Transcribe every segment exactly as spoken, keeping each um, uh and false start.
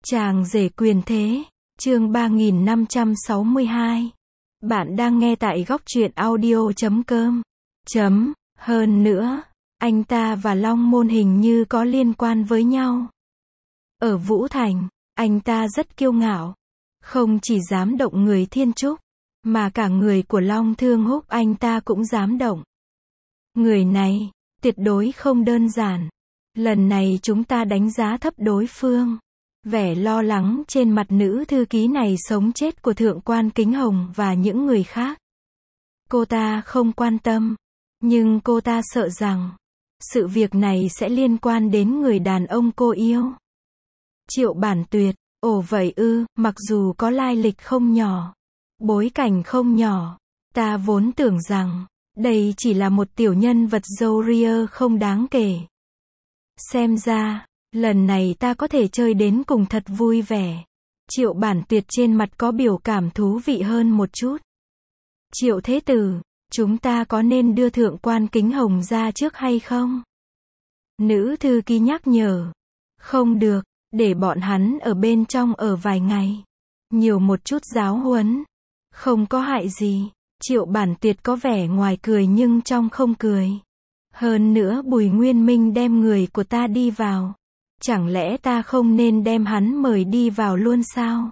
Chàng rể quyền thế, chương ba nghìn năm trăm sáu mươi hai. Bạn đang nghe tại góc truyện audio chấm com. Chấm, hơn nữa, anh ta và Long Môn hình như có liên quan với nhau. Ở Vũ Thành, anh ta rất kiêu ngạo, không chỉ dám động người Thiên Trúc, mà cả người của Long Thương Húc anh ta cũng dám động. Người này, tuyệt đối không đơn giản. Lần này chúng ta đánh giá thấp đối phương. Vẻ lo lắng trên mặt nữ thư ký này sống chết của Thượng quan Kính Hồng và những người khác. Cô ta không quan tâm, nhưng cô ta sợ rằng sự việc này sẽ liên quan đến người đàn ông cô yêu. Triệu Bản Tuyệt, ồ vậy ư, mặc dù có lai lịch không nhỏ, bối cảnh không nhỏ, ta vốn tưởng rằng đây chỉ là một tiểu nhân vật râu ria không đáng kể. Xem ra, lần này ta có thể chơi đến cùng thật vui vẻ. Triệu Bản Tuyệt trên mặt có biểu cảm thú vị hơn một chút. Triệu Thế Tử, chúng ta có nên đưa Thượng quan Kính Hồng ra trước hay không? Nữ thư ký nhắc nhở. Không được, để bọn hắn ở bên trong ở vài ngày. Nhiều một chút giáo huấn. Không có hại gì. Triệu Bản Tuyệt có vẻ ngoài cười nhưng trong không cười. Hơn nữa Bùi Nguyên Minh đem người của ta đi vào. Chẳng lẽ ta không nên đem hắn mời đi vào luôn sao?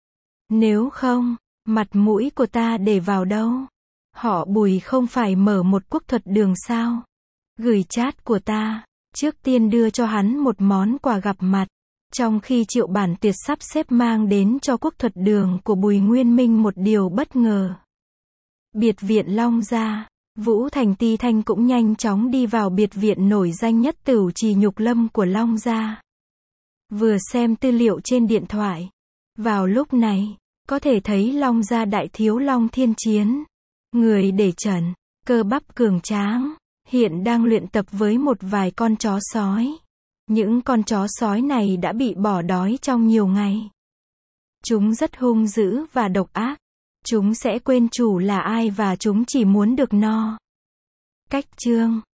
Nếu không, mặt mũi của ta để vào đâu? Họ Bùi không phải mở một quốc thuật đường sao? Gửi chat của ta, trước tiên đưa cho hắn một món quà gặp mặt. Trong khi Triệu Bản Tuyệt sắp xếp mang đến cho quốc thuật đường của Bùi Nguyên Minh một điều bất ngờ. Biệt viện Long Gia, Vũ Thành Ti Thanh cũng nhanh chóng đi vào biệt viện nổi danh nhất Tửu Trì Nhục Lâm của Long Gia. Vừa xem tư liệu trên điện thoại. Vào lúc này, có thể thấy Long Gia đại thiếu Long Thiên Chiến. Người để trần, cơ bắp cường tráng, hiện đang luyện tập với một vài con chó sói. Những con chó sói này đã bị bỏ đói trong nhiều ngày. Chúng rất hung dữ và độc ác. Chúng sẽ quên chủ là ai và chúng chỉ muốn được no. Cách chương